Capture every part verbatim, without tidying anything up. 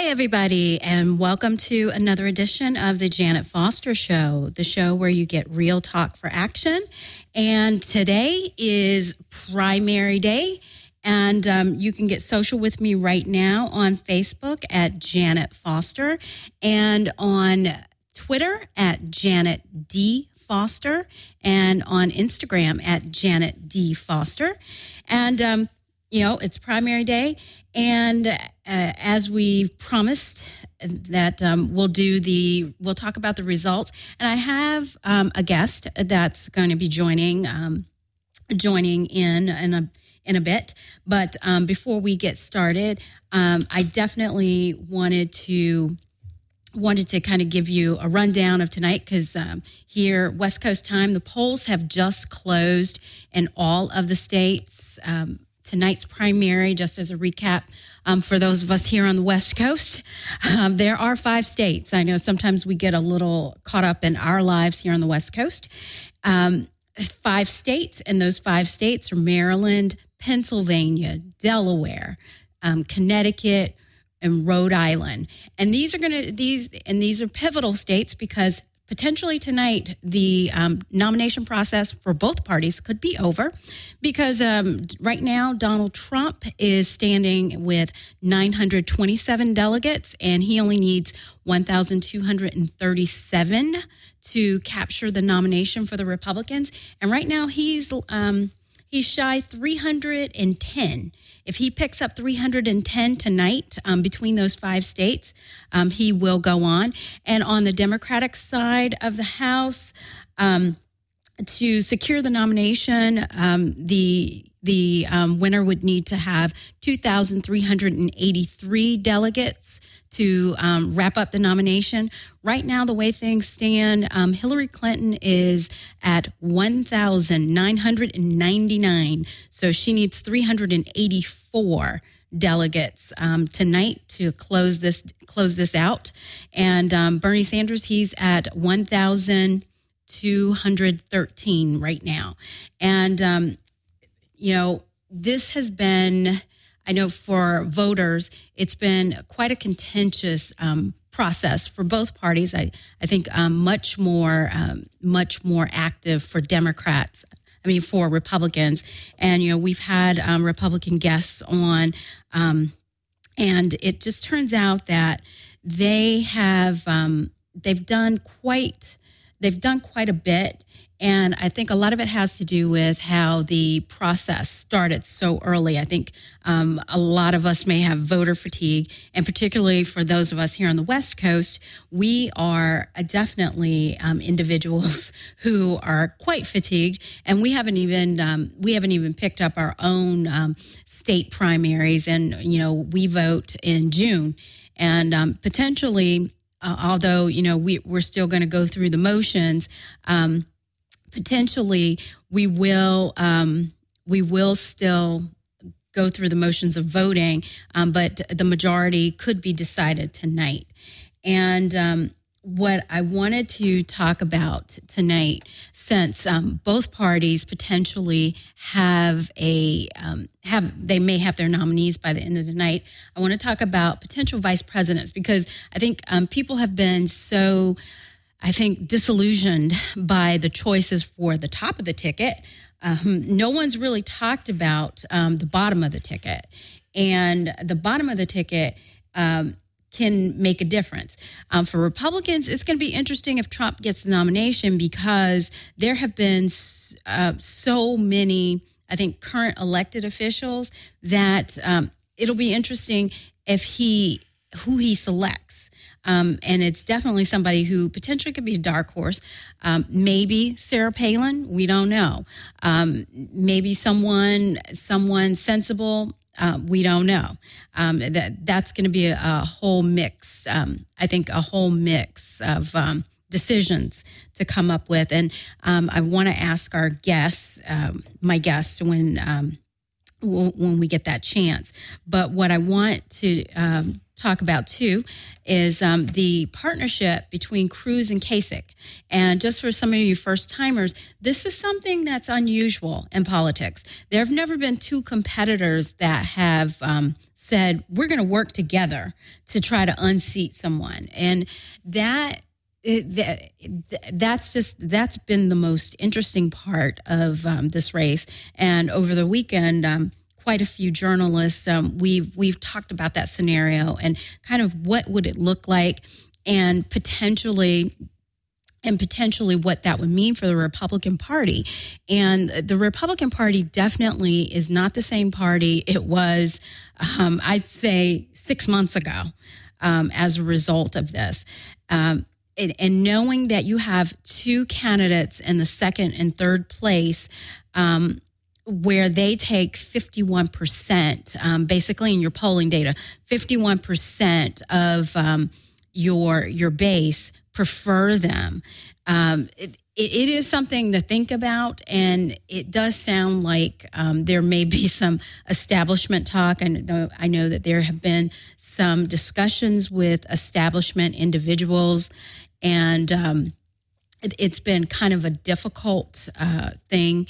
everybody, and welcome to another edition of the Janet Foster Show, the show where you get real talk for action. And today is primary day, and um, you can get social with me right now on Facebook at Janet Foster and on Twitter at Janet D. Foster and on Instagram at Janet D. Foster. And, um, you know, it's primary day. And uh, as we promised that um, we'll do the, we'll talk about the results. And I have um, a guest that's going to be joining, um, joining in in a, in a bit. But um, before we get started, um, I definitely wanted to wanted to kind of give you a rundown of tonight because um, here, West Coast time, the polls have just closed in all of the states. Um, tonight's primary, just as a recap, um, for those of us here on the West Coast, um, there are five states. I know sometimes we get a little caught up in our lives here on the West Coast. Um, five states, and those five states are Maryland, Pennsylvania, Delaware, um, Connecticut, and Rhode Island. And these are going to, these, and these are pivotal states because potentially tonight the um, nomination process for both parties could be over because um, right now Donald Trump is standing with nine hundred twenty-seven delegates and he only needs one thousand two hundred thirty-seven to capture the nomination for the Republicans. And right now he's, um, he's shy three hundred ten. If he picks up three hundred ten tonight um, between those five states, um, he will go on. And on the Democratic side of the House, um, to secure the nomination, um, the the um, winner would need to have two thousand three hundred eighty-three delegates to um, wrap up the nomination. Right now, the way things stand, um, Hillary Clinton is at one thousand nine hundred ninety-nine. So she needs three hundred eighty-four delegates um, tonight to close this close this out. And um, Bernie Sanders, he's at one thousand two hundred thirteen right now. And, um, you know, this has been, I know for voters, it's been quite a contentious um, process for both parties. I, I think um, much more, um, much more active for Democrats. I mean, for Republicans. And, you know, we've had um, Republican guests on, um, and it just turns out that they have, um, they've done quite, they've done quite a bit. And I think a lot of it has to do with how the process started so early. I think um, a lot of us may have voter fatigue, and particularly for those of us here on the West Coast, we are definitely um, individuals who are quite fatigued, and we haven't even um, we haven't even picked up our own um, state primaries, and you know we vote in June, and um, potentially, uh, although you know we we're still going to go through the motions. Um, Potentially, we will um, we will still go through the motions of voting, um, but the majority could be decided tonight. And um, what I wanted to talk about tonight, since um, both parties potentially have a um, have they may have their nominees by the end of the night, I want to talk about potential vice presidents because I think um, people have been so. I think, disillusioned by the choices for the top of the ticket. Um, no one's really talked about um, the bottom of the ticket. And the bottom of the ticket um, can make a difference. Um, for Republicans, it's going to be interesting if Trump gets the nomination because there have been uh, so many, I think, current elected officials that um, it'll be interesting if he, who he selects. Um, and it's definitely somebody who potentially could be a dark horse. Um, maybe Sarah Palin, we don't know. Um, maybe someone, someone sensible, uh, we don't know. Um, that that's going to be a, a whole mix. Um, I think a whole mix of um, decisions to come up with. And um, I want to ask our guests, um, my guests, when um, when we get that chance. But what I want to um, talk about too is um, the partnership between Cruz and Kasich. And just for some of you first timers, this is something that's unusual in politics. There have never been two competitors that have um, said, we're going to work together to try to unseat someone. And that It, that, that's just that's been the most interesting part of um, this race. And over the weekend, um, quite a few journalists um, we've we've talked about that scenario and kind of what would it look like, and potentially. And potentially what that would mean for the Republican Party. And the Republican Party definitely is not the same party it was, um, I'd say, six months ago um, as a result of this. Um, and, and knowing that you have two candidates in the second and third place, um, where they take fifty-one percent, um, basically in your polling data, fifty-one percent of um, your your base prefer them. Um, it, it, it is something to think about, and it does sound like um, there may be some establishment talk. And I know that there have been some discussions with establishment individuals, and um, it, it's been kind of a difficult uh, thing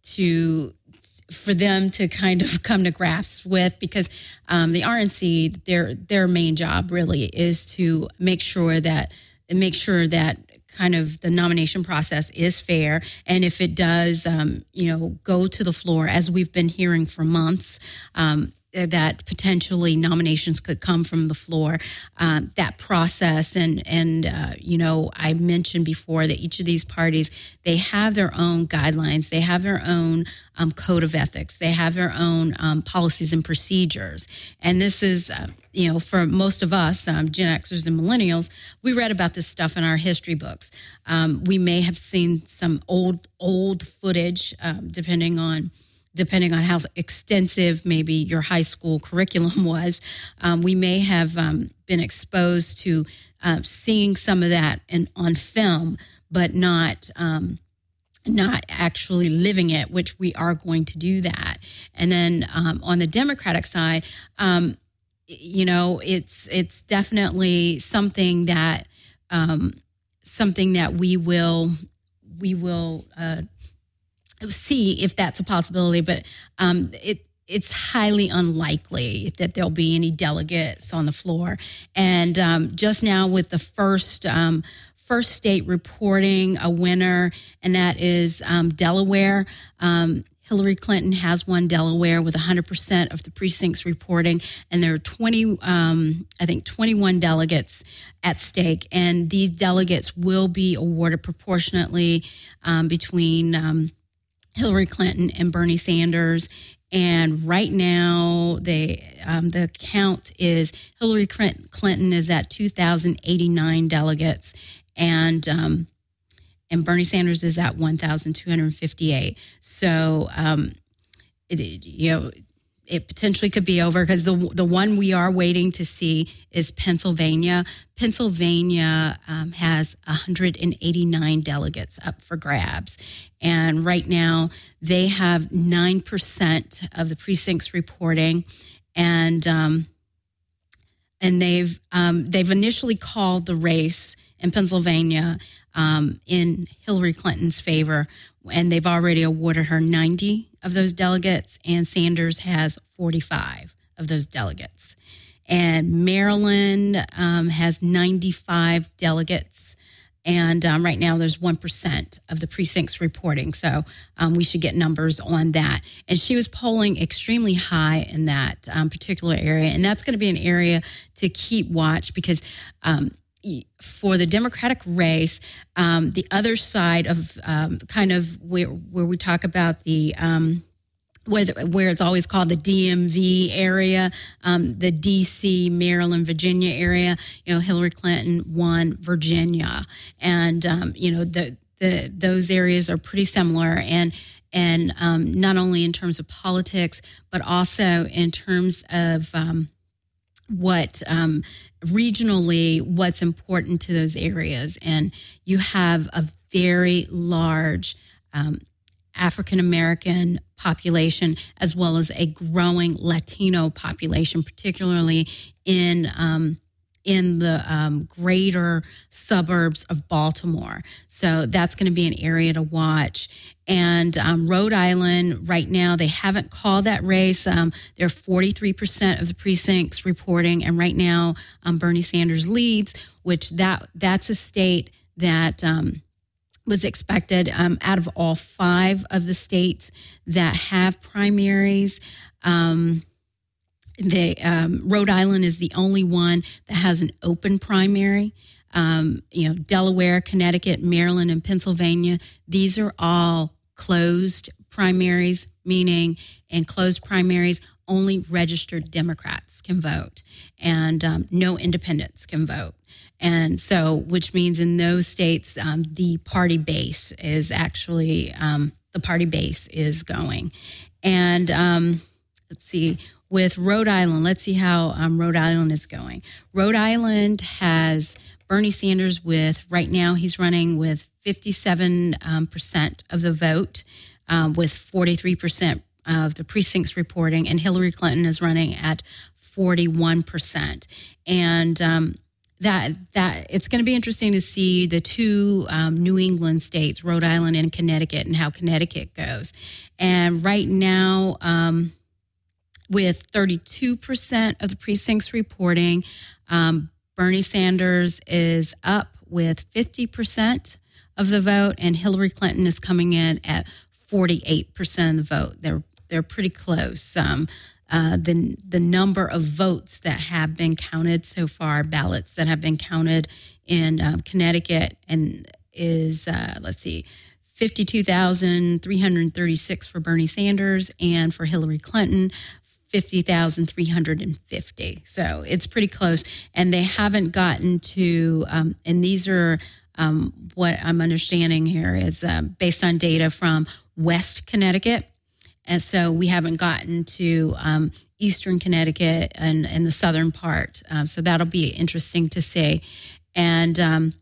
to for them to kind of come to grasp with, because um, the R N C, their their main job really is to make sure that make sure that kind of the nomination process is fair. And if it does, um, you know, go to the floor, as we've been hearing for months, um, that potentially nominations could come from the floor, uh, that process. And, and uh, you know, I mentioned before that each of these parties, they have their own guidelines. They have their own um, code of ethics. They have their own um, policies and procedures. And this is, uh, you know, for most of us, um, Gen Xers and millennials, we read about this stuff in our history books. Um, we may have seen some old, old footage, um, depending on depending on how extensive maybe your high school curriculum was. Um, we may have um, been exposed to uh, seeing some of that in, on film, but not um, not actually living it, which we are going to do that. And then um, on the Democratic side, um, you know, it's it's definitely something that um, something that we will we will. Uh, see if that's a possibility, but um, it it's highly unlikely that there'll be any delegates on the floor. And um, just now with the first um, first state reporting a winner, and that is um, Delaware. Um, Hillary Clinton has won Delaware with one hundred percent of the precincts reporting, and there are twenty, um, I think, twenty-one delegates at stake, and these delegates will be awarded proportionately um, between um, Hillary Clinton and Bernie Sanders. And right now, they um, the count is Hillary Clinton is at two thousand eighty-nine delegates, and um, and Bernie Sanders is at one thousand two hundred fifty-eight. So, um, it, you know, it potentially could be over, because the the one we are waiting to see is Pennsylvania. Pennsylvania um, has one hundred eighty-nine delegates up for grabs. And right now they have nine percent of the precincts reporting. And um, and they've um, they've initially called the race in Pennsylvania um, in Hillary Clinton's favor, and they've already awarded her ninety of those delegates, and Sanders has forty-five of those delegates. And Maryland um, has ninety-five delegates, and um, right now there's one percent of the precincts reporting, so um, we should get numbers on that. And she was polling extremely high in that um, particular area, and that's going to be an area to keep watch, because um, for the Democratic race, um, the other side of um, kind of where where we talk about the um, where the, where it's always called the D M V area, um, the D C, Maryland, Virginia area. You know, Hillary Clinton won Virginia, and um, you know the the those areas are pretty similar, and and um, not only in terms of politics, but also in terms of um, what um, regionally, what's important to those areas. And you have a very large um, African-American population, as well as a growing Latino population, particularly in um, in the um, greater suburbs of Baltimore. So that's going to be an area to watch. And um, Rhode Island, right now, they haven't called that race. Um, there are forty-three percent of the precincts reporting, and right now um, Bernie Sanders leads, which that that's a state that um, was expected um, out of all five of the states that have primaries. Um, The um, Rhode Island is the only one that has an open primary. Um, you know, Delaware, Connecticut, Maryland, and Pennsylvania, these are all closed primaries, meaning in closed primaries, only registered Democrats can vote, and um, no independents can vote. And so, which means in those states, um, the party base is actually, um, the party base is going. And um, let's see, with Rhode Island, let's see how um, Rhode Island is going. Rhode Island has Bernie Sanders with, right now he's running with fifty-seven um, percent of the vote, um, with forty-three percent of the precincts reporting, and Hillary Clinton is running at forty-one percent. And um, that that it's going to be interesting to see the two um, New England states, Rhode Island and Connecticut, and how Connecticut goes. And right now, um, with thirty-two percent of the precincts reporting, um, Bernie Sanders is up with fifty percent of the vote, and Hillary Clinton is coming in at forty-eight percent of the vote. They're they're pretty close. Um, uh, the the number of votes that have been counted so far, ballots that have been counted in um, Connecticut, and is uh, let's see, fifty-two thousand three hundred thirty-six for Bernie Sanders, and for Hillary Clinton, fifty thousand three hundred fifty. So it's pretty close. And they haven't gotten to, um, and these are um, what I'm understanding here is uh, based on data from West Connecticut. And so we haven't gotten to um, Eastern Connecticut and, and the southern part. Um, so that'll be interesting to see. And um,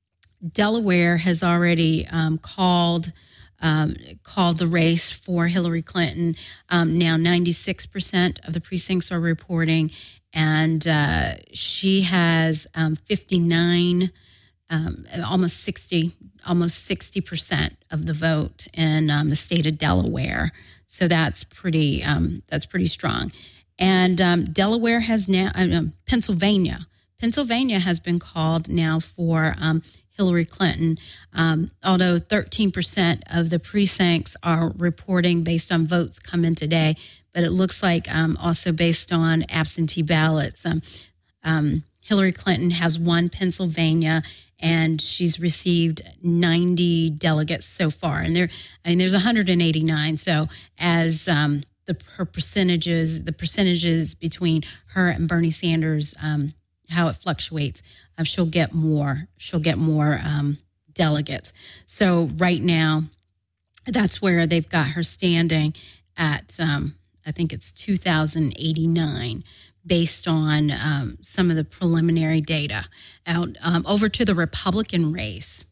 Delaware has already um, called Um, called the race for Hillary Clinton. Um, now ninety-six percent of the precincts are reporting, and uh, she has um, fifty-nine, um, almost sixty, almost sixty percent of the vote in um, the state of Delaware. So that's pretty, um, that's pretty strong. And um, Delaware has now, uh, Pennsylvania, Pennsylvania has been called now for um, Hillary Clinton, um, although thirteen percent of the precincts are reporting based on votes come in today, but it looks like um, also based on absentee ballots. Um, um, Hillary Clinton has won Pennsylvania, and she's received ninety delegates so far. And there, I mean, there's one hundred eighty-nine. So as um, the her percentages, the percentages between her and Bernie Sanders, um, how it fluctuates, uh, she'll get more. She'll get more um, delegates. So right now, that's where they've got her standing at. Um, I think it's two thousand eighty-nine, based on um, some of the preliminary data. Out um, over to the Republican race,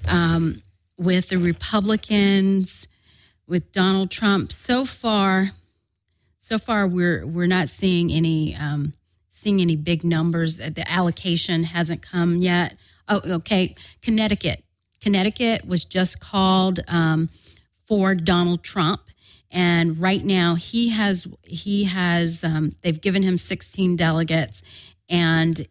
um, with the Republicans, with Donald Trump. So far, so far we're we're not seeing any. Um, seeing any big numbers. The allocation hasn't come yet. Oh, okay. Connecticut. Connecticut was just called um, for Donald Trump. And right now he has, he has, um, they've given him sixteen delegates, and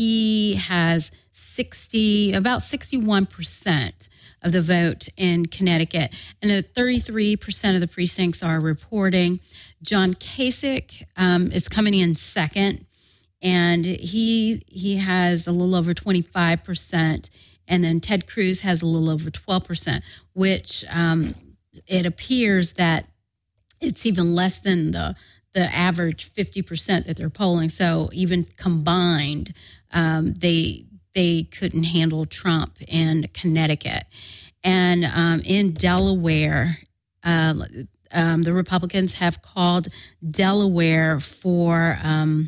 he has sixty, about sixty-one percent of the vote in Connecticut. And thirty-three percent of the precincts are reporting. John Kasich um, is coming in second. And he he has a little over twenty-five percent, and then Ted Cruz has a little over twelve percent, which um, it appears that it's even less than the the average fifty percent that they're polling. So even combined, um, they they couldn't handle Trump in Connecticut. And um, in Delaware, uh, um, the Republicans have called Delaware for... Um,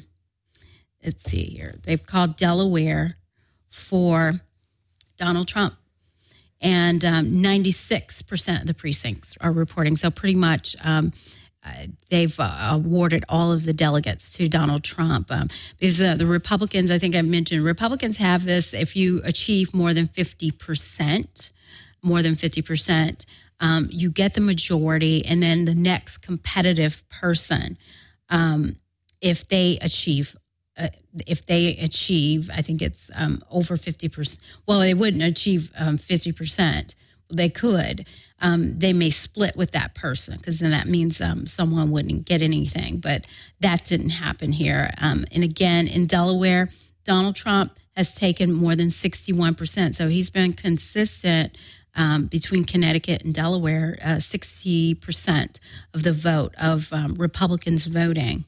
Let's see here. They've called Delaware for Donald Trump. and um, ninety-six percent of the precincts are reporting. So pretty much um, uh, they've uh, awarded all of the delegates to Donald Trump. Um, because uh, the Republicans, I think I mentioned, Republicans have this, if you achieve more than fifty percent, more than fifty percent, um, you get the majority, and then the next competitive person, um, if they achieve Uh, if they achieve, I think it's um, over fifty percent. Well, they wouldn't achieve um, fifty percent. They could. Um, they may split with that person, because then that means um, someone wouldn't get anything. But that didn't happen here. Um, and again, in Delaware, Donald Trump has taken more than sixty-one percent. So he's been consistent um, between Connecticut and Delaware, uh, sixty percent of the vote of um, Republicans voting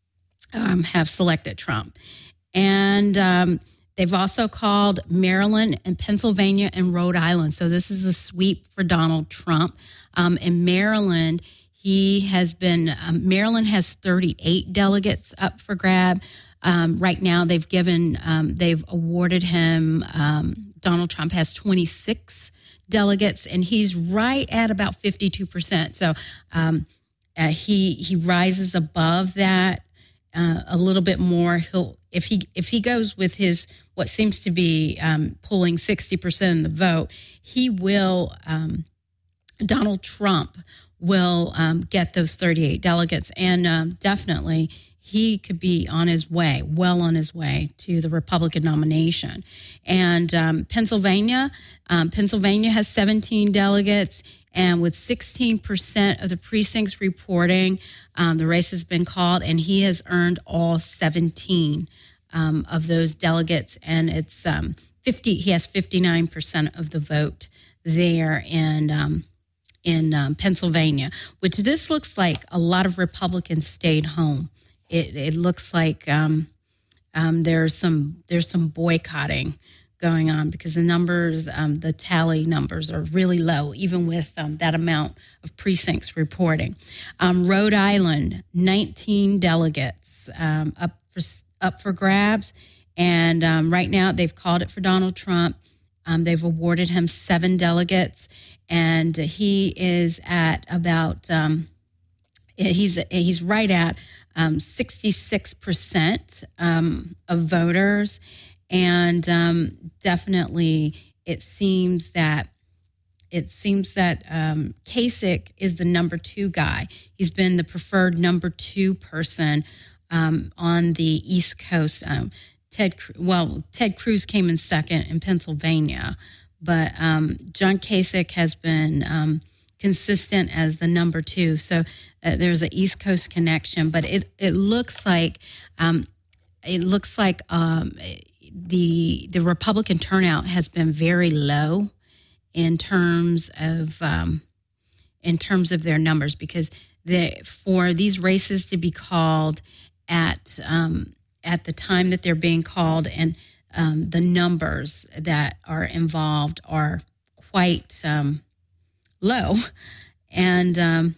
Um, have selected Trump. And um, they've also called Maryland and Pennsylvania and Rhode Island. So this is a sweep for Donald Trump. Um, in Maryland, he has been, um, Maryland has thirty-eight delegates up for grab. Um, right now, they've given, um, they've awarded him, um, Donald Trump has twenty-six delegates, and he's right at about fifty-two percent. So um, uh, he he rises above that. Uh, a little bit more. He'll if he if he goes with his what seems to be um, pulling sixty percent of the vote, he will. Um, Donald Trump will um, get those thirty-eight delegates, and um, definitely he could be on his way, well on his way to the Republican nomination. And um, Pennsylvania, um, Pennsylvania has seventeen delegates. And with sixteen percent of the precincts reporting, um, the race has been called, and he has earned all seventeen um, of those delegates. And it's um, fifty. He has fifty-nine percent of the vote there in um, in um, Pennsylvania, which this looks like a lot of Republicans stayed home. It, it looks like um, um, there's some there's some boycotting going on, because the numbers, um, the tally numbers are really low, even with um, that amount of precincts reporting. Um, Rhode Island, nineteen delegates um, up for up for grabs, and um, right now they've called it for Donald Trump. Um, they've awarded him seven delegates, and he is at about um, he's he's right at um, sixty-six percent um, of voters. And um, definitely, it seems that it seems that um, Kasich is the number two guy. He's been the preferred number two person um, on the East Coast. Um, Ted, well, Ted Cruz came in second in Pennsylvania, but um, John Kasich has been um, consistent as the number two. So uh, there's an East Coast connection, but it it looks like um, it looks like. Um, The the Republican turnout has been very low in terms of um, in terms of their numbers, because the, for these races to be called at um, at the time that they're being called, and um, the numbers that are involved are quite um, low. And um,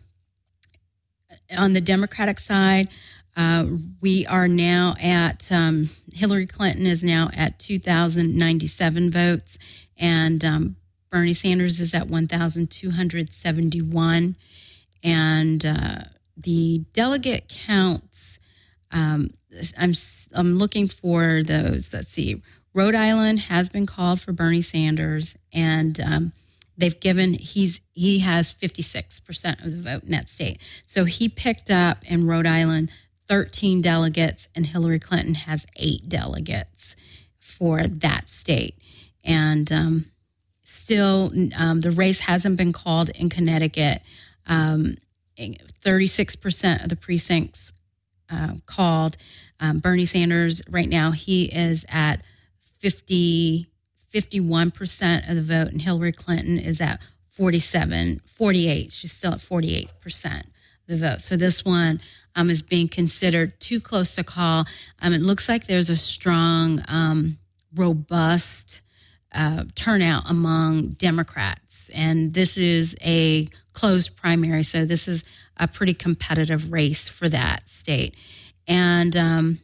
on the Democratic side, Uh, we are now at, um, Hillary Clinton is now at two thousand ninety-seven votes, and um, Bernie Sanders is at one thousand two hundred seventy-one. And uh, the delegate counts, um, I'm, I'm looking for those. Let's see. Rhode Island has been called for Bernie Sanders, and um, they've given, he's he has fifty-six percent of the vote in that state. So he picked up in Rhode Island thirteen delegates, and Hillary Clinton has eight delegates for that state. And um, still, um, the race hasn't been called in Connecticut. Um, thirty-six percent of the precincts uh, called. Um, Bernie Sanders, right now, he is at fifty, fifty-one percent of the vote, and Hillary Clinton is at forty-seven, forty-eight. She's still at forty-eight percent of the vote. So this one um, is being considered too close to call. Um, it looks like there's a strong, um, robust uh, turnout among Democrats, and this is a closed primary, so this is a pretty competitive race for that state. And um,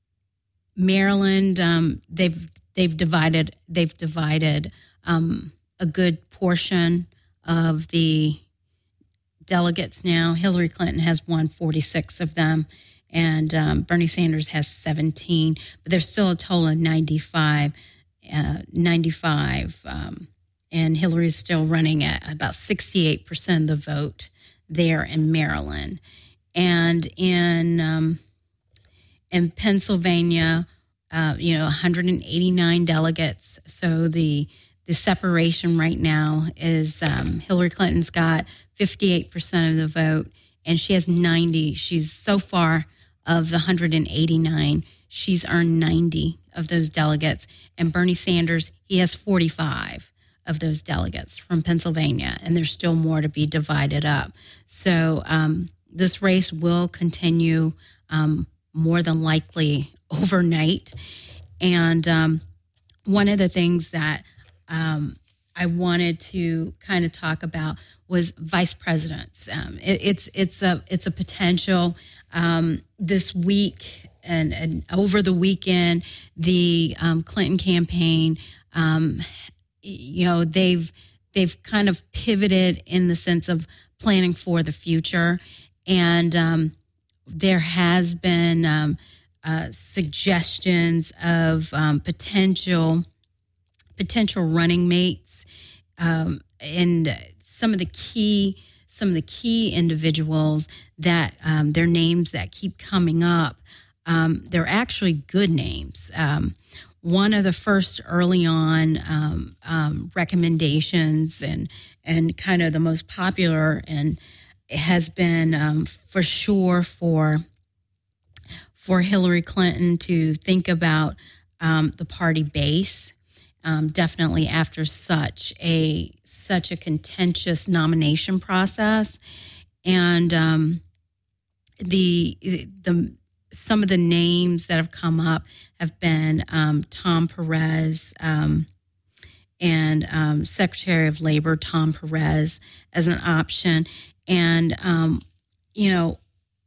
Maryland, um, they've they've divided they've divided um, a good portion of the delegates now. Hillary Clinton has won forty-six of them, and um, Bernie Sanders has seventeen, but there's still a total of ninety-five. Uh, ninety-five, um, and Hillary is still running at about sixty-eight percent of the vote there in Maryland. And in um, in Pennsylvania, uh, you know, one hundred eighty-nine delegates. So the the separation right now is um, Hillary Clinton's got fifty-eight percent of the vote, and she has ninety. She's so far of the one hundred eighty-nine, she's earned ninety of those delegates. And Bernie Sanders, he has forty-five of those delegates from Pennsylvania, and there's still more to be divided up. So um, this race will continue um, more than likely overnight. And um, one of the things that um, I wanted to kind of talk about was vice presidents. Um, it, it's it's a it's a potential um, this week and, and over the weekend. The um, Clinton campaign, um, you know, they've they've kind of pivoted in the sense of planning for the future, and um, there has been um, uh, suggestions of um, potential potential running mates, um, and some of the key some of the key individuals that um, their names that keep coming up. Um, they're actually good names. Um, one of the first early on um, um, recommendations and and kind of the most popular and has been um, for sure for for Hillary Clinton to think about um, the party base. Um, definitely after such a such a contentious nomination process, and um, the the some of the names that have come up have been um, Tom Perez um, and um, Secretary of Labor Tom Perez as an option, and um, you know.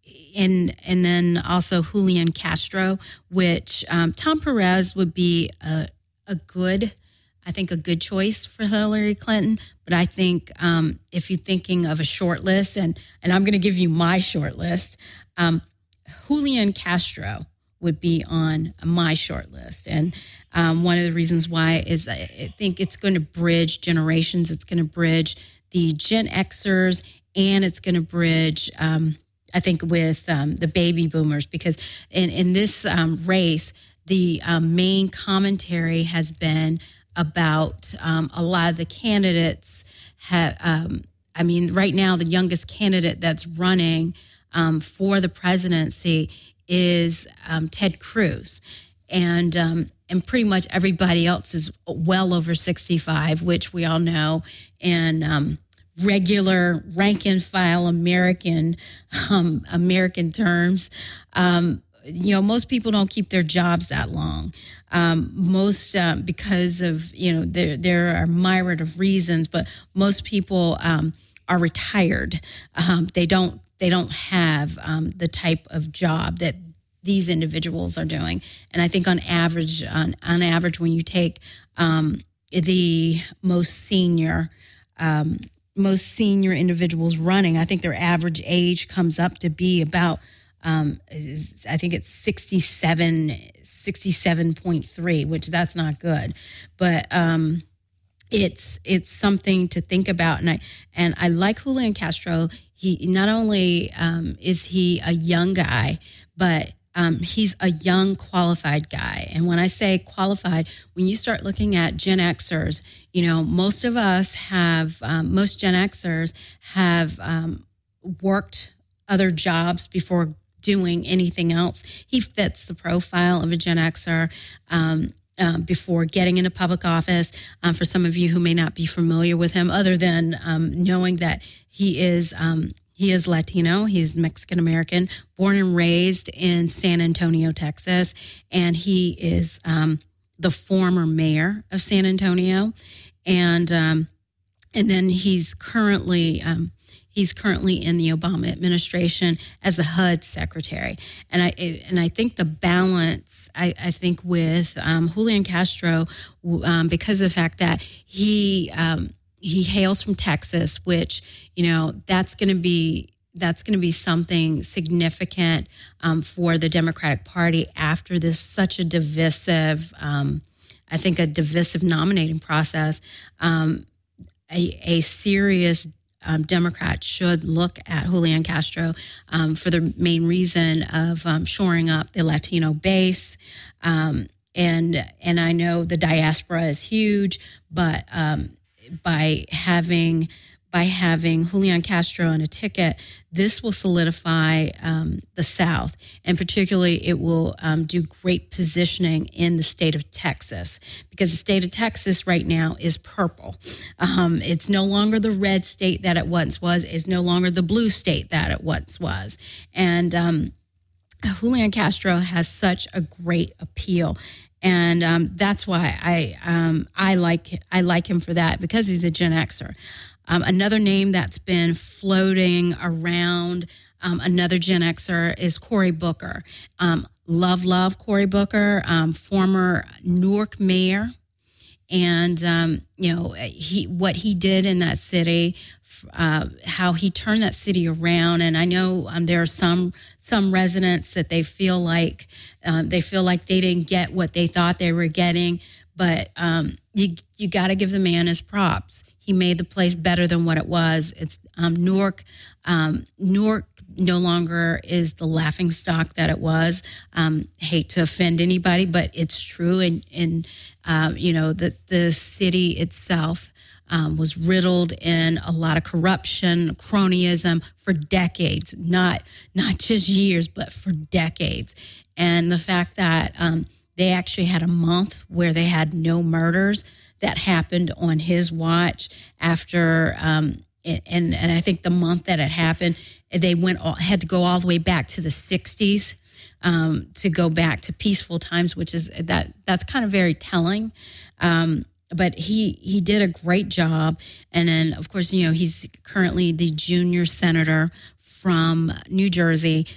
And and then also Julian Castro, which um, Tom Perez would be a a good, I think a good choice for Hillary Clinton. But I think um, if you're thinking of a short list, and, and I'm going to give you my short list, um, Julian Castro would be on my short list. And um, one of the reasons why is I think it's going to bridge generations. It's going to bridge the Gen Xers, and it's going to bridge, um, I think, with um, the baby boomers, because in, in this um, race, the um, main commentary has been about um, a lot of the candidates have, um, I mean, right now, the youngest candidate that's running um, for the presidency is um, Ted Cruz. And um, and pretty much everybody else is well over sixty-five, which we all know. And um, regular rank and file American, um, American terms, um, you know, most people don't keep their jobs that long. Um, most um, because of, you know, there there are myriad of reasons, but most people um, are retired. Um, they don't they don't have um, the type of job that these individuals are doing. And I think on average, on, on average, when you take um, the most senior um, most senior individuals running, I think their average age comes up to be about Um, I think it's sixty-seven, sixty-seven point three, which that's not good, but um, it's it's something to think about. And I and I like Julian Castro. He not only um, is he a young guy, but um, he's a young qualified guy. And when I say qualified, when you start looking at Gen Xers, you know, most of us have um, most Gen Xers have um, worked other jobs before doing anything else. He fits the profile of a Gen Xer um, um, before getting into public office. Um, for some of you who may not be familiar with him, other than um, knowing that he is um, he is Latino, he's Mexican American, born and raised in San Antonio, Texas, and he is um, the former mayor of San Antonio, and um, and then he's currently um, He's currently in the Obama administration as the H U D secretary. And I and I think the balance, I, I think with um, Julian Castro, um, because of the fact that he um, he hails from Texas, which, you know, that's going to be that's going to be something significant um, for the Democratic Party after this such a divisive, um, I think, a divisive nominating process. Um, a, a serious um, Democrat should look at Julian Castro um, for the main reason of um, shoring up the Latino base. Um, and and I know the diaspora is huge, but um, by having by having Julian Castro on a ticket, this will solidify um, the South, and particularly it will um, do great positioning in the state of Texas, because the state of Texas right now is purple. Um, it's no longer the red state that it once was. It's no longer the blue state that it once was. And um, Julian Castro has such a great appeal. And um, that's why I um, I like I like him for that, because he's a Gen Xer. Um, another name that's been floating around, um, another Gen Xer, is Cory Booker. Um, love, love Cory Booker, um, former Newark mayor. And, um, you know, he what he did in that city, uh, how he turned that city around. And I know um, there are some some residents that they feel like um, they feel like they didn't get what they thought they were getting. But um, you you got to give the man his props. He made the place better than what it was. It's um, Newark. Um, Newark no longer is the laughingstock that it was. Um, hate to offend anybody, but it's true. And, and uh, you know, the, the city itself um, was riddled in a lot of corruption, cronyism for decades, not not just years, but for decades. And the fact that um, they actually had a month where they had no murders that happened on his watch after, um, and and I think the month that it happened, they went all, had to go all the way back to the sixties um, to go back to peaceful times, which is that that's kind of very telling. Um, but he he did a great job, and then of course, you know, he's currently the junior senator from New Jersey.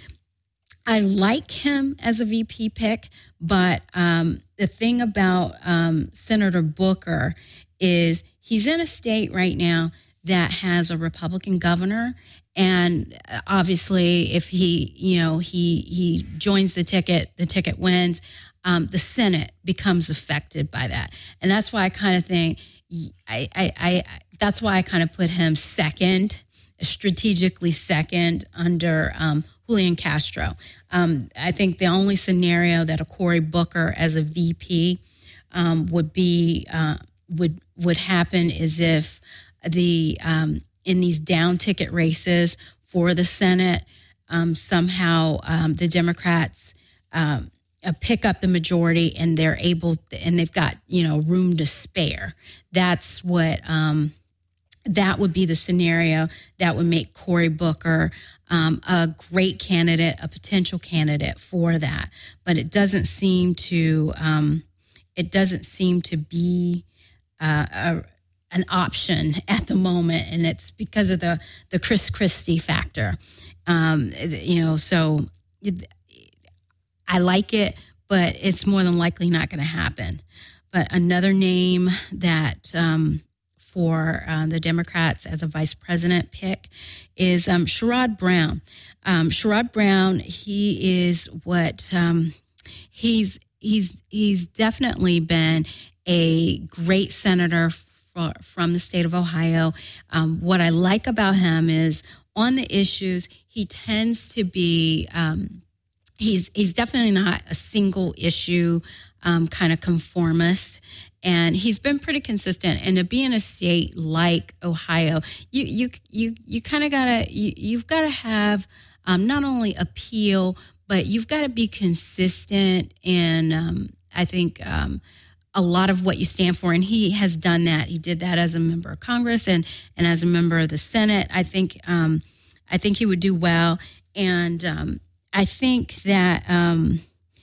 I like him as a V P pick, but um, the thing about um, Senator Booker is he's in a state right now that has a Republican governor, and obviously, if he, you know, he he joins the ticket, the ticket wins. Um, the Senate becomes affected by that, and that's why I kind of think I, I, I that's why I kind of put him second, strategically second under Um, Julian Castro. Um, I think the only scenario that a Cory Booker as a V P um, would be uh, would would happen is if the um, in these down ticket races for the Senate um, somehow um, the Democrats um, uh, pick up the majority and they're able to, and they've got, you know, room to spare. That's what. Um, That would be the scenario that would make Cory Booker um, a great candidate, a potential candidate for that. But it doesn't seem to um, it doesn't seem to be uh, a, an option at the moment, and it's because of the the Chris Christie factor. Um, you know, so it, I like it, but it's more than likely not going to happen. But another name that um, for um, the Democrats as a vice president pick is um, Sherrod Brown. Um, Sherrod Brown, he is what um, he's he's he's definitely been a great senator for, from the state of Ohio. Um, what I like about him is on the issues, he tends to be um, he's he's definitely not a single issue um, kind of conformist. And he's been pretty consistent. And to be in a state like Ohio, you you you you kind of gotta you you've got to have um, not only appeal, but you've got to be consistent in um, I think um, a lot of what you stand for. And he has done that. He did that as a member of Congress and and as a member of the Senate. I think um, I think he would do well. And um, I think that um,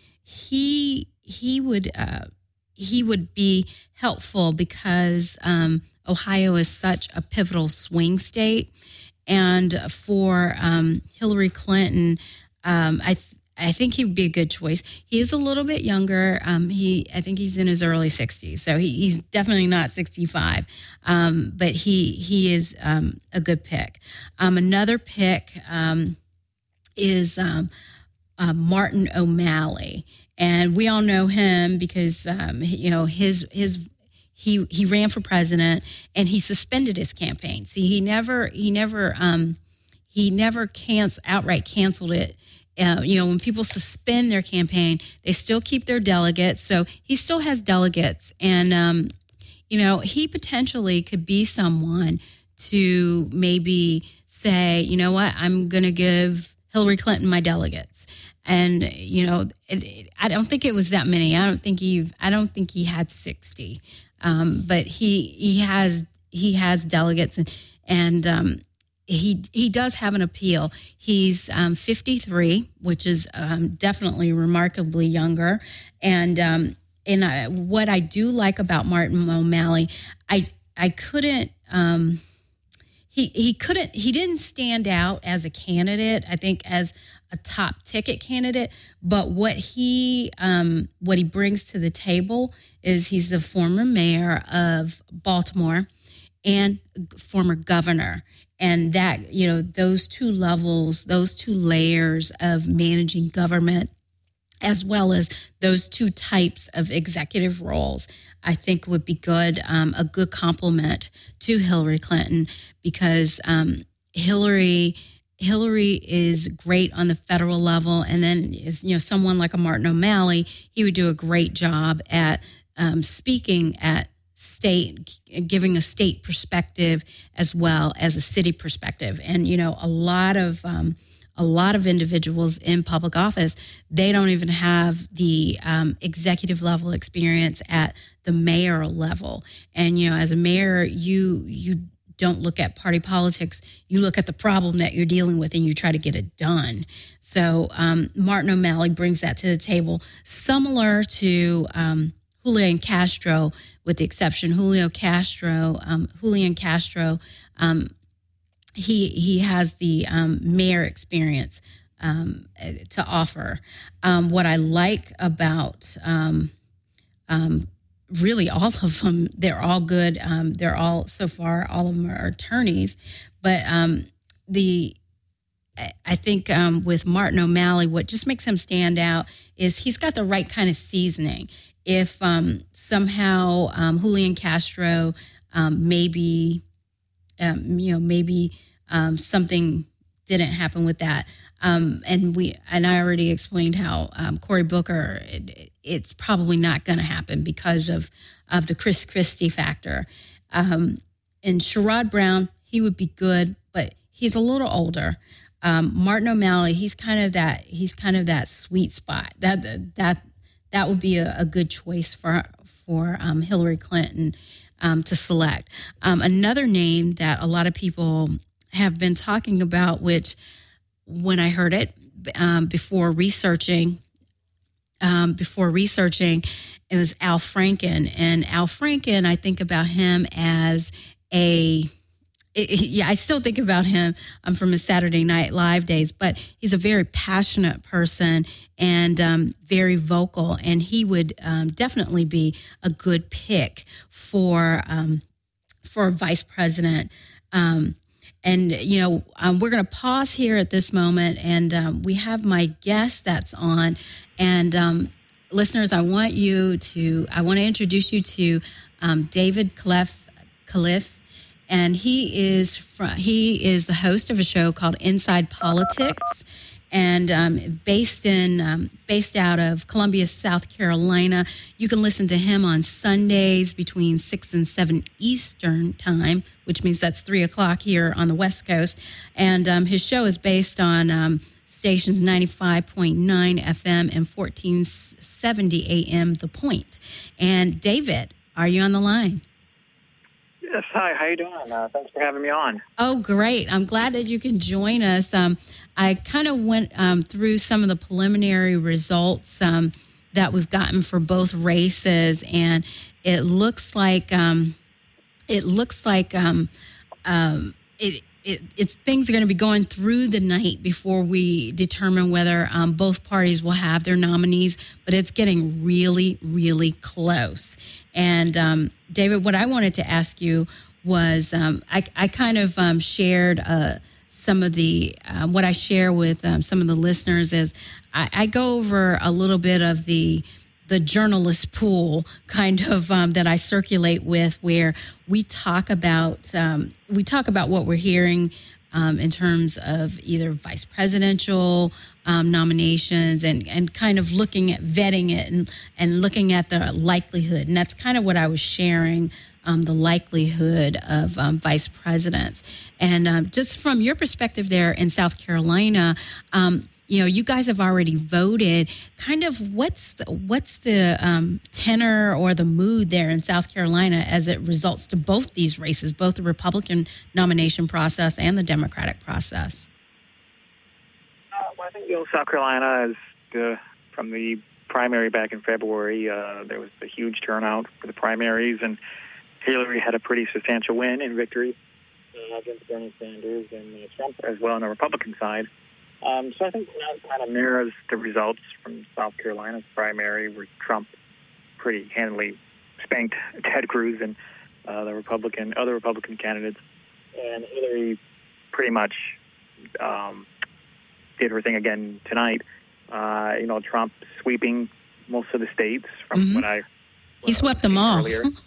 he he would. Uh, he would be helpful because um, Ohio is such a pivotal swing state. And for um, Hillary Clinton, um, I th- I think he would be a good choice. He is a little bit younger. Um, he I think he's in his early sixties, so he, he's definitely not sixty-five. Um, but he he is um, a good pick. Um, another pick um, is um, uh, Martin O'Malley, and we all know him because um, you know his his. He he ran for president and he suspended his campaign. See, he never he never um, he never cancel outright canceled it. Uh, you know, when people suspend their campaign, they still keep their delegates. So he still has delegates, and um, you know, he potentially could be someone to maybe say, you know what, I'm going to give Hillary Clinton my delegates. And you know, it, it, I don't think it was that many. I don't think he I don't think he had sixty. Um, but he he has he has delegates and and um, he he does have an appeal. He's um, fifty-three, which is um, definitely remarkably younger. And um, and I, what I do like about Martin O'Malley, I I couldn't um, he he couldn't he didn't stand out as a candidate. I think as a top ticket candidate, but what he um, what he brings to the table is he's the former mayor of Baltimore and former governor, and that you know those two levels, those two layers of managing government, as well as those two types of executive roles, I think would be good, um, a good complement to Hillary Clinton, because um, Hillary. Hillary is great on the federal level, and then is you know someone like a Martin O'Malley, he would do a great job at um, speaking at state, giving a state perspective as well as a city perspective. And you know, a lot of um, a lot of individuals in public office, they don't even have the um, executive level experience at the mayoral level. And you know, as a mayor, you you. don't look at party politics. You look at the problem that you're dealing with and you try to get it done. So um, Martin O'Malley brings that to the table, similar to um, Julian Castro, with the exception Julio Castro, um, Julian Castro, um, he he has the um, mayor experience um, to offer. Um, what I like about um, um, really all of them, they're all good. Um, they're all, so far, all of them are attorneys. But um, the I think um, with Martin O'Malley, what just makes him stand out is he's got the right kind of seasoning. If um, somehow um, Julian Castro um, maybe, um, you know, maybe um, something didn't happen with that. Um, and we and I already explained how um, Cory Booker, it, it's probably not going to happen because of, of the Chris Christie factor. Um, and Sherrod Brown, he would be good, but he's a little older. Um, Martin O'Malley, he's kind of that he's kind of that sweet spot. That that that would be a, a good choice for for um, Hillary Clinton um, to select. Um, another name that a lot of people have been talking about, which when I heard it um, before researching, um, before researching, it was Al Franken. And Al Franken, I think about him as a, it, yeah, I still think about him um, from his Saturday Night Live days, but he's a very passionate person and um, very vocal. And he would um, definitely be a good pick for, um, for vice president. Um, And, you know, um, we're going to pause here at this moment, and um, we have my guest that's on. And um, listeners, I want you to, I want to introduce you to um, David Khalif, Khalif, and he is from, he is the host of a show called Inside Politics, and um, based in um, based out of Columbia, South Carolina. You can listen to him on Sundays between six and seven Eastern time, which means that's three o'clock here on the West Coast. And um, his show is based on um, stations ninety-five point nine F M and fourteen seventy A M The Point. And David, are you on the line? Yes, hi. How you doing? Uh, thanks for having me on. Oh, great. I'm glad that you can join us. Um, I kind of went um, through some of the preliminary results um, that we've gotten for both races, and it looks like um, it looks like um, um, it it, it's things are going to be going through the night before we determine whether um, both parties will have their nominees, but it's getting really, really close. And um, David, what I wanted to ask you was um, I, I kind of um, shared uh, some of the, uh, what I share with um, some of the listeners is I, I go over a little bit of the the journalist pool kind of um, that I circulate with, where we talk about um, we talk about what we're hearing um, in terms of either vice presidential um, nominations and, and kind of looking at vetting it and, and looking at the likelihood. And that's kind of what I was sharing, um, the likelihood of um, vice presidents. And um, just from your perspective there in South Carolina, um, you know, you guys have already voted. Kind of what's the, what's the um, tenor or the mood there in South Carolina as it results to both these races, both the Republican nomination process and the Democratic process? Uh, well, I think, you know, South Carolina is the, from the primary back in February. Uh, there was a huge turnout for the primaries, and Hillary had a pretty substantial win and victory uh, against Bernie Sanders and uh, Trump as well on the Republican side. Um, so I think that kind of mirrors the results from South Carolina's primary, where Trump pretty handily spanked Ted Cruz and uh, the Republican, other Republican candidates, and Hillary pretty much um, did her thing again tonight. Uh, you know, Trump sweeping most of the states from mm-hmm. what I he swept them all.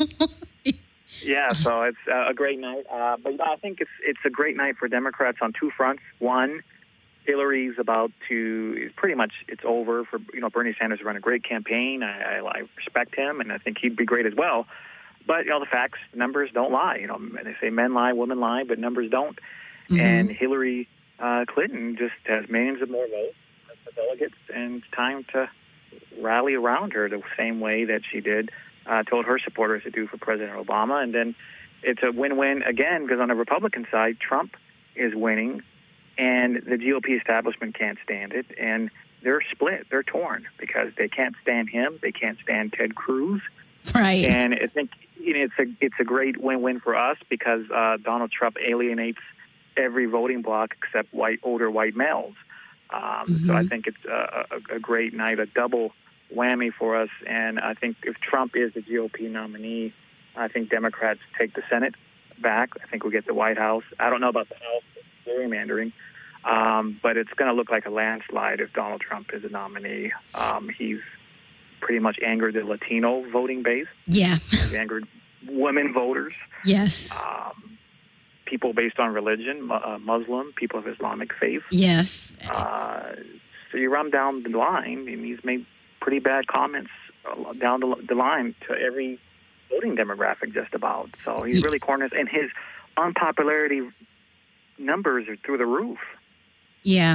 Yeah, so it's uh, a great night. Uh, but you know, I think it's it's a great night for Democrats on two fronts. One, Hillary's about to, is pretty much, it's over for, you know, Bernie Sanders run a great campaign. I, I, I respect him, and I think he'd be great as well. But, you know, the facts, the numbers don't lie. You know, they say men lie, women lie, but numbers don't. Mm-hmm. And Hillary uh, Clinton just has millions of more votes for delegates, and it's time to rally around her the same way that she did, uh, told her supporters to do for President Obama. And then it's a win-win again, because on the Republican side, Trump is winning, and the G O P establishment can't stand it, and they're split. They're torn because they can't stand him. They can't stand Ted Cruz. Right. And I think, you know, it's a it's a great win-win for us, because uh, Donald Trump alienates every voting bloc except white older white males. Um, mm-hmm. So I think it's a, a, a great night, a double whammy for us. And I think if Trump is the G O P nominee, I think Democrats take the Senate back. I think we'll get the White House. I don't know about the House gerrymandering, um, but it's going to look like a landslide if Donald Trump is a nominee. Um, he's pretty much angered the Latino voting base. Yeah. He's angered women voters. Yes. Um, people based on religion, uh, Muslim, people of Islamic faith. Yes. Uh, so you run down the line, and he's made pretty bad comments down the, the line to every voting demographic just about. So he's really cornered, and his unpopularity numbers are through the roof. Yeah.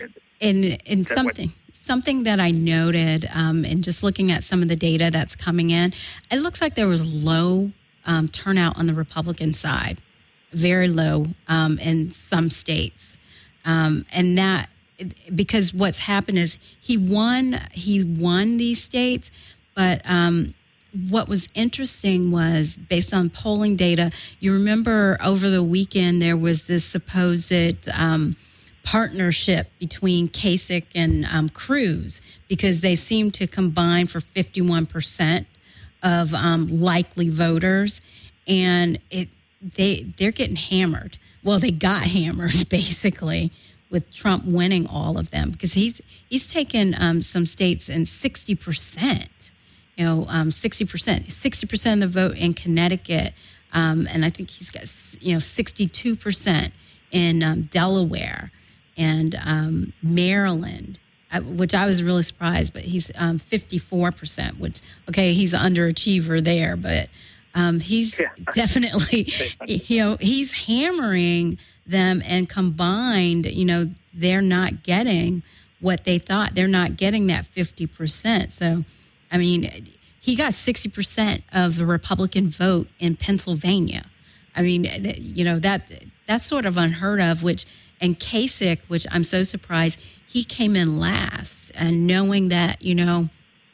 And and something what, something that I noted, um, and just looking at some of the data that's coming in, it looks like there was low um, turnout on the Republican side, very low um, in some states, um, and that because what's happened is he won he won these states, but um, what was interesting was, based on polling data, you remember over the weekend there was this supposed um, partnership between Kasich and um, Cruz, because they seemed to combine for fifty-one percent of um, likely voters, and it they they're getting hammered. Well, they got hammered basically with Trump winning all of them, because he's he's taken um, some states in sixty percent. You know, um, sixty percent, sixty percent of the vote in Connecticut, um, and I think he's got, you know, sixty-two percent in um, Delaware and um, Maryland, which I was really surprised. But he's um, fifty-four percent, which, okay, he's an underachiever there, but um, he's yeah. definitely, you know, he's hammering them, and combined, you know, they're not getting what they thought. They're not getting that fifty percent. So, I mean, he got sixty percent of the Republican vote in Pennsylvania. I mean, you know, that that's sort of unheard of, which, and Kasich, which I'm so surprised, he came in last. And knowing that, you know,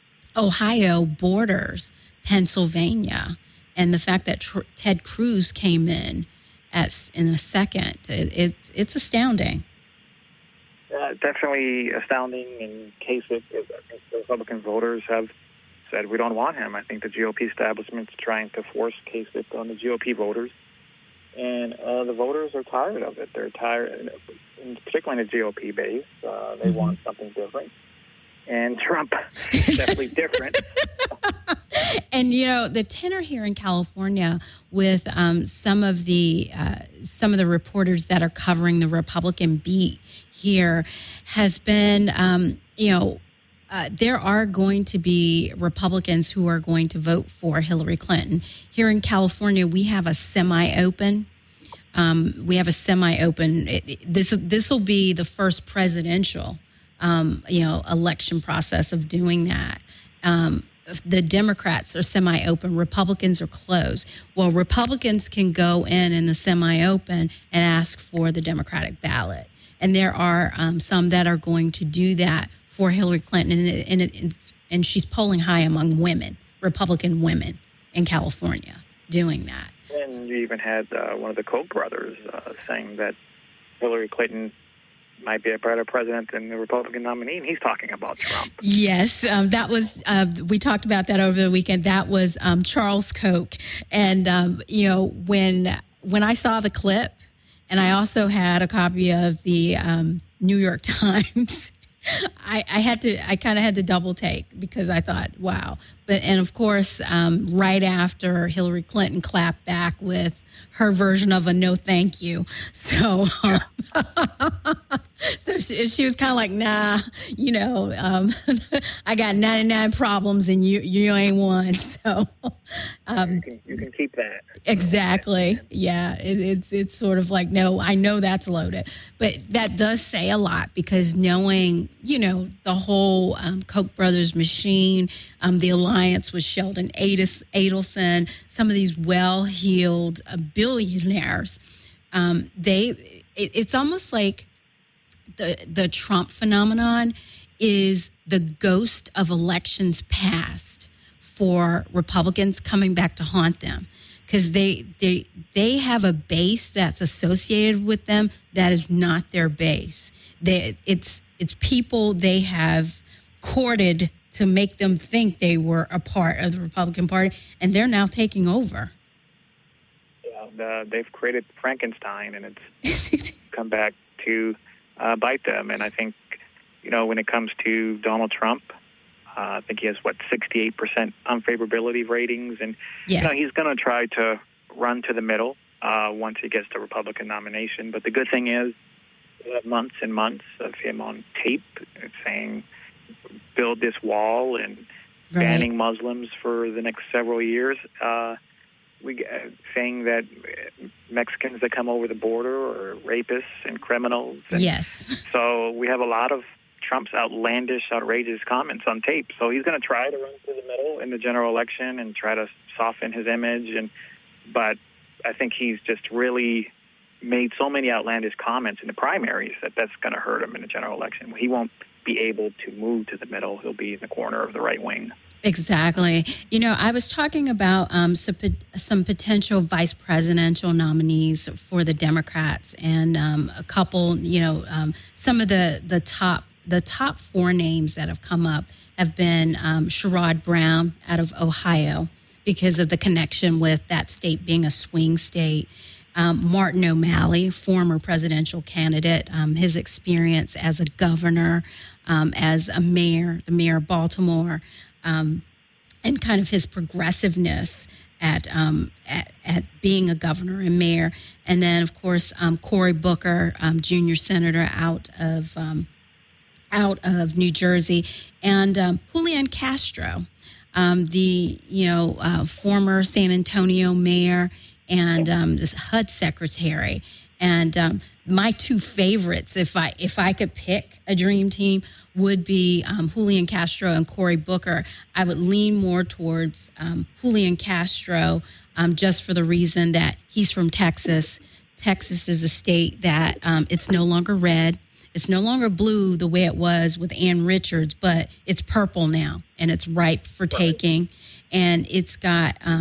Ohio borders Pennsylvania, and the fact that Tr- Ted Cruz came in at in a second. It, it's it's astounding. Uh, definitely astounding. And Kasich, I think the Republican voters have said we don't want him. I think the G O P establishment's trying to force Kasich on the G O P voters, and uh, the voters are tired of it. They're tired, particularly in the G O P base. Uh, they mm-hmm. want something different, and Trump is definitely different. And you know, the tenor here in California with um, some of the uh, some of the reporters that are covering the Republican beat here has been, um, you know, uh, there are going to be Republicans who are going to vote for Hillary Clinton. Here in California, we have a semi-open. Um, we have a semi-open. It, it, this this will be the first presidential, um, you know, election process of doing that. Um, the Democrats are semi-open, Republicans are closed. Well, Republicans can go in in the semi-open and ask for the Democratic ballot. And there are um, some that are going to do that for Hillary Clinton. And, it, and, it, it's, and she's polling high among women, Republican women in California doing that. And you even had uh, one of the Koch brothers uh, saying that Hillary Clinton might be a better president than the Republican nominee, and he's talking about Trump. Yes, um, that was, uh, we talked about that over the weekend. That was um, Charles Koch. And, um, you know, when when I saw the clip, and I also had a copy of the um, New York Times, I, I had to, I kind of had to double take because I thought, wow. But, and of course, um, right after Hillary Clinton clapped back with her version of a no thank you. So, um, so she, she was kind of like, nah, you know, um, I got ninety-nine problems and you, you ain't one. So, um, you, can, you can keep that. Exactly. Yeah. It, it's, it's sort of like, no, I know that's loaded, but that does say a lot because knowing, you know, the whole um, Koch brothers machine, um, the alliance with Sheldon Adelson, some of these well-heeled uh, billionaires, um, they, it, it's almost like the the Trump phenomenon is the ghost of elections past for Republicans coming back to haunt them because they they they have a base that's associated with them that is not their base. They, it's it's people they have courted to make them think they were a part of the Republican Party, and they're now taking over. Yeah, uh, they've created Frankenstein, and it's come back to uh, bite them. And I think, you know, when it comes to Donald Trump, uh, I think he has, what, sixty-eight percent unfavorability ratings. And, yes. you know, he's going to try to run to the middle uh, once he gets the Republican nomination. But the good thing is we have months and months of him on tape saying, build this wall and right. banning Muslims for the next several years. Uh, we uh, saying that Mexicans that come over the border are rapists and criminals. And yes. So we have a lot of Trump's outlandish, outrageous comments on tape. So he's going to try to run through the middle in the general election and try to soften his image. And but I think he's just really made so many outlandish comments in the primaries that that's going to hurt him in the general election. He won't be able to move to the middle. He'll be in the corner of the right wing. Exactly. You know, I was talking about um, some, some potential vice presidential nominees for the Democrats, and um, a couple. You know, um, some of the the top the top four names that have come up have been um, Sherrod Brown out of Ohio because of the connection with that state being a swing state. Um, Martin O'Malley, former presidential candidate, um, his experience as a governor, um, as a mayor, the mayor of Baltimore, um, and kind of his progressiveness at, um, at at being a governor and mayor. And then, of course, um, Cory Booker, um, junior senator out of um, out of New Jersey, and um, Julian Castro, um, the you know uh, former San Antonio mayor and um, this H U D secretary. And um, my two favorites, if I if I could pick a dream team, would be um, Julian Castro and Cory Booker. I would lean more towards um, Julian Castro um, just for the reason that he's from Texas. Texas is a state that um, it's no longer red. It's no longer blue the way it was with Ann Richards, but it's purple now, and it's ripe for taking. And it's got um,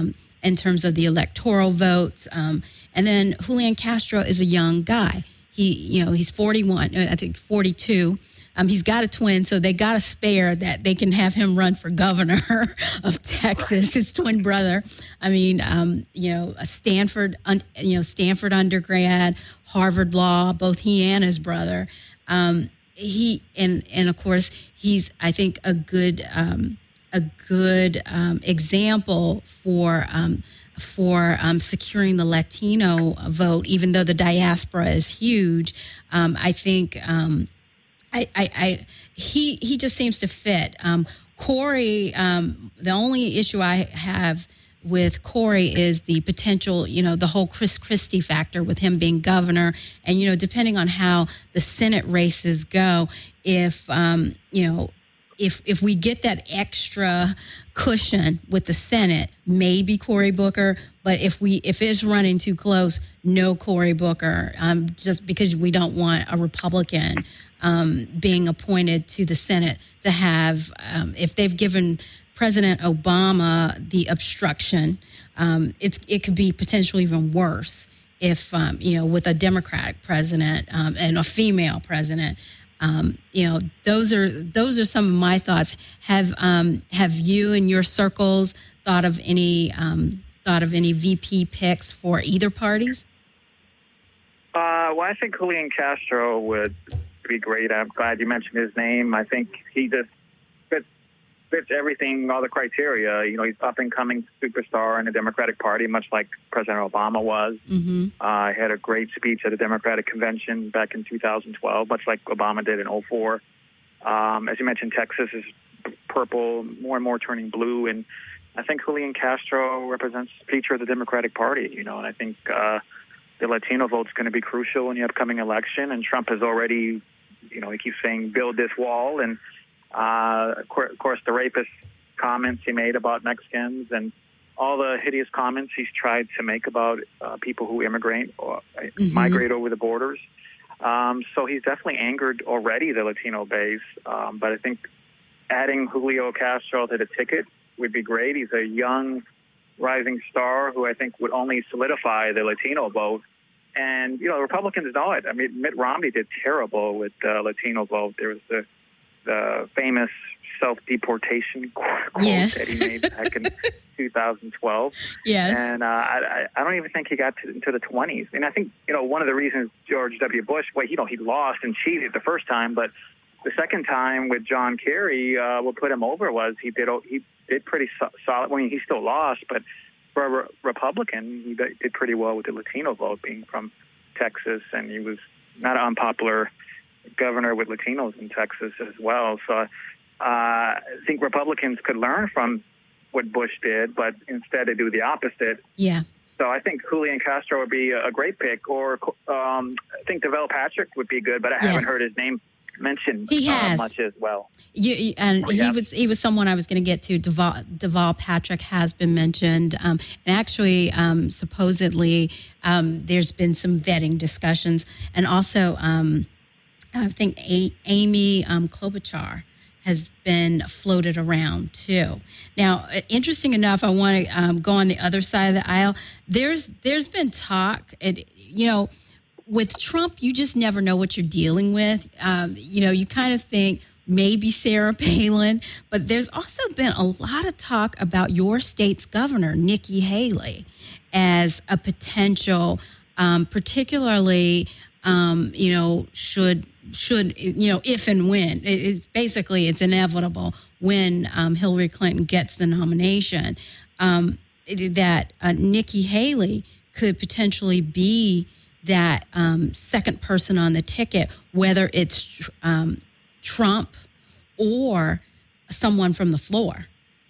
in terms of the electoral votes. Um, and then Julian Castro is a young guy. He, you know, he's forty-one, I think forty-two. Um, he's got a twin, so they got a spare that they can have him run for governor of Texas. His twin brother. I mean, um, you know, a Stanford, un, you know, Stanford undergrad, Harvard Law. Both he and his brother. Um, he and and of course he's, I think, a good um, a good um, example for. Um, for um, securing the Latino vote, even though the diaspora is huge. Um, I think um, I, I, I he he just seems to fit. Um, Corey, um, the only issue I have with Corey is the potential, you know, the whole Chris Christie factor with him being governor. And, you know, depending on how the Senate races go, if, um, you know, If if we get that extra cushion with the Senate, maybe Cory Booker. But if we if it's running too close, no Cory Booker. Um, just because we don't want a Republican um, being appointed to the Senate to have, um, if they've given President Obama the obstruction, um, it's it could be potentially even worse if um, you know, with a Democratic president um, and a female president. Um, you know, those are those are some of my thoughts. Have um, have you in your circles thought of any um, thought of any V P picks for either parties? Uh, well, I think Julian Castro would be great. I'm glad you mentioned his name. I think he just fits, fits everything, all the criteria. You know, he's up and coming superstar in the Democratic Party, much like President Obama was. Mm-hmm. Uh, he had a great speech at the Democratic Convention back in two thousand twelve, much like Obama did in oh four. Um, as you mentioned, Texas is purple, more and more turning blue, and I think Julian Castro represents the future of the Democratic Party. You know, and I think uh, the Latino vote is going to be crucial in the upcoming election. And Trump has already, you know, he keeps saying, build this wall. And, uh, of course, the rapist comments he made about Mexicans and all the hideous comments he's tried to make about uh, people who immigrate or mm-hmm. migrate over the borders. Um, so he's definitely angered already the Latino base. Um, but I think adding Julio Castro to the ticket would be great. He's a young, rising star who I think would only solidify the Latino vote. And, you know, Republicans know it. I mean, Mitt Romney did terrible with the Latino vote. There was the the famous self-deportation quote yes. that he made back in two thousand twelve. Yes. And uh, I, I don't even think he got to, into the twenties. And I think, you know, one of the reasons George W. Bush, well, you know, he lost and cheated the first time, but the second time with John Kerry, uh, what put him over was he did he did pretty so- solid. I mean, he still lost, but for a re- Republican, he did pretty well with the Latino vote, being from Texas, and he was not an unpopular governor with Latinos in Texas as well. So uh, I think Republicans could learn from what Bush did, but instead they do the opposite. Yeah. So I think Julian Castro would be a great pick, or um, I think Deval Patrick would be good, but I yes. haven't heard his name mentioned he has. Uh, much as well. You, you, and oh, yeah. he was he was someone I was going to get to. Deval, Deval Patrick has been mentioned, um, and actually, um, supposedly, um, there's been some vetting discussions, and also, um, I think a- Amy um, Klobuchar has been floated around too. Now, interesting enough, I want to um, go on the other side of the aisle. There's there's been talk, and you know, with Trump, you just never know what you're dealing with. Um, you know, you kind of think maybe Sarah Palin, but there's also been a lot of talk about your state's governor, Nikki Haley, as a potential, um, particularly, um, you know, should should you know if and when it, it's basically it's inevitable when um, Hillary Clinton gets the nomination, um, that uh, Nikki Haley could potentially be that um, second person on the ticket, whether it's um, Trump or someone from the floor.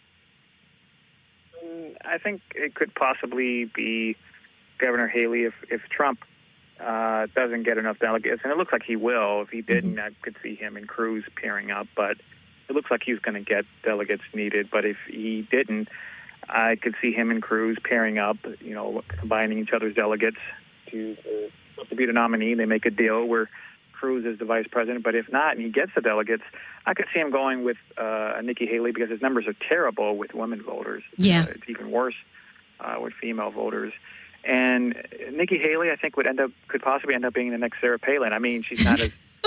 I think it could possibly be Governor Haley if, if Trump uh, doesn't get enough delegates. And it looks like he will. If he didn't, mm-hmm. I could see him and Cruz pairing up. But it looks like he's going to get delegates needed. But if he didn't, I could see him and Cruz pairing up, you know, combining each other's delegates to, uh, to be the nominee. They make a deal where Cruz is the vice president, but if not, and he gets the delegates, I could see him going with uh, Nikki Haley because his numbers are terrible with women voters. Yeah. Uh, it's even worse. uh, with female voters. And Nikki Haley, I think, would end up could possibly end up being the next Sarah Palin. I mean, she's not as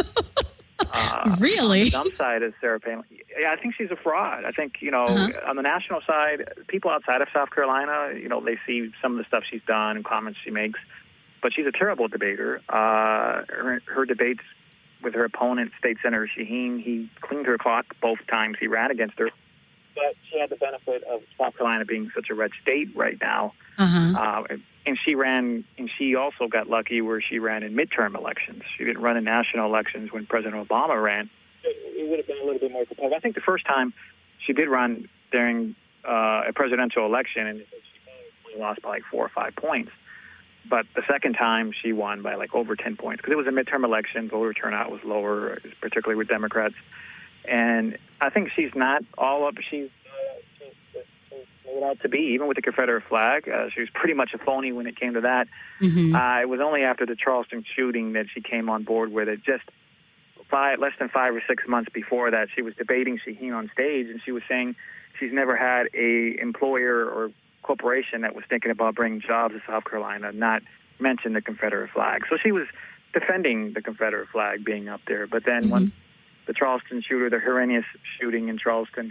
uh, really on the dumb side as Sarah Palin. Yeah, I think she's a fraud. I think you know uh-huh. on the national side, people outside of South Carolina, you know, they see some of the stuff she's done and comments she makes, but she's a terrible debater. Uh, her, her debates with her opponent, State Senator Shaheen, he cleaned her clock both times he ran against her. But she had the benefit of South Carolina being such a red state right now. Uh-huh. Uh, and she ran, and she also got lucky where she ran in midterm elections. She didn't run in national elections when President Obama ran. It would have been a little bit more competitive. I think the first time she did run during uh, a presidential election, and she lost by like four or five points. But the second time she won by like over ten points because it was a midterm election. Voter turnout was lower, particularly with Democrats. And I think she's not all up. She's, uh, she's, she's made out to be, even with the Confederate flag. Uh, she was pretty much a phony when it came to that. Mm-hmm. Uh, it was only after the Charleston shooting that she came on board with it. Just five, less than five or six months before that, she was debating Shaheen on stage, and she was saying she's never had a employer or corporation that was thinking about bringing jobs to South Carolina, not mention the Confederate flag. So she was defending the Confederate flag being up there. But then mm-hmm. when the Charleston shooter, the horrendous shooting in Charleston,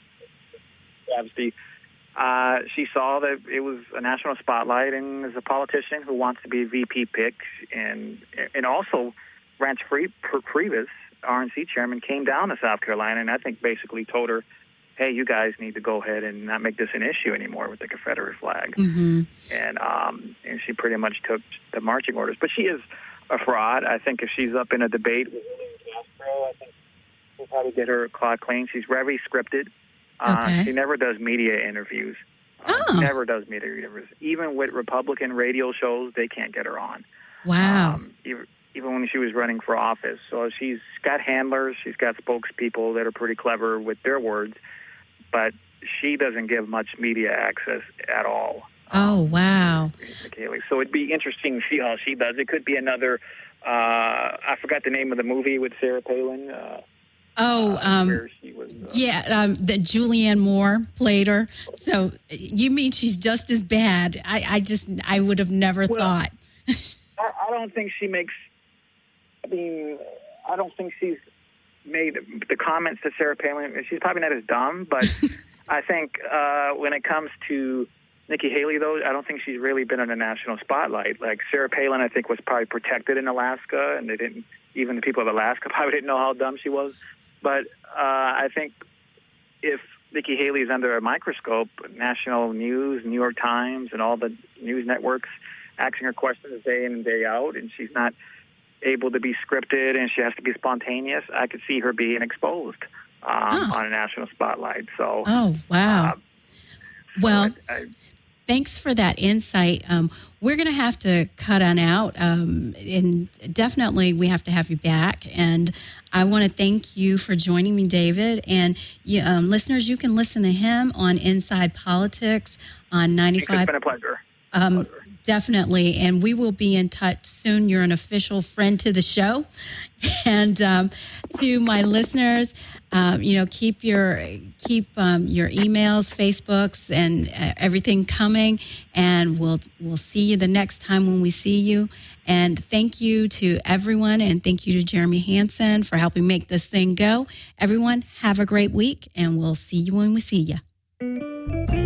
obviously, uh, she saw that it was a national spotlight, and as a politician who wants to be a V P pick, and and also Reince Priebus, R N C chairman, came down to South Carolina, and I think basically told her, hey, you guys need to go ahead and not make this an issue anymore with the Confederate flag. Mm-hmm. And um, and she pretty much took the marching orders. But she is a fraud. I think if she's up in a debate with William Castro, I think we'll probably get her clock clean. She's very scripted. Uh, okay. She never does media interviews. Uh, oh. Never does media interviews. Even with Republican radio shows, they can't get her on. Wow. Um, even, even when she was running for office. So she's got handlers. She's got spokespeople that are pretty clever with their words. But she doesn't give much media access at all. Oh, wow. So it'd be interesting to see how she does. It could be another, uh, I forgot the name of the movie with Sarah Palin. Uh, oh, uh, um, where she was, uh, yeah, um, that Julianne Moore played her. So you mean she's just as bad? I, I just, I would have never well, thought. I, I don't think she makes, I mean, I don't think she's made the comments to Sarah Palin. She's probably not as dumb, but I think uh, when it comes to Nikki Haley, though, I don't think she's really been in a national spotlight. Like Sarah Palin, I think, was probably protected in Alaska, and they didn't, even the people of Alaska probably didn't know how dumb she was. But uh, I think if Nikki Haley is under a microscope, national news, New York Times, and all the news networks asking her questions day in and day out, and she's not able to be scripted and she has to be spontaneous, I could see her being exposed um, oh. on a national spotlight. So, oh, wow. Uh, well, so I, I, thanks for that insight. Um, we're going to have to cut on out, um, and definitely we have to have you back. And I want to thank you for joining me, David. And you, um, listeners, you can listen to him on Inside Politics on ninety-five. It's been a pleasure. Um, pleasure. Definitely, and we will be in touch soon. You're an official friend to the show. And um, to my listeners, um, you know, keep your keep um, your emails, Facebooks, and uh, everything coming. And we'll we'll see you the next time when we see you. And thank you to everyone, and thank you to Jeremy Hansen for helping make this thing go. Everyone, have a great week, and we'll see you when we see you.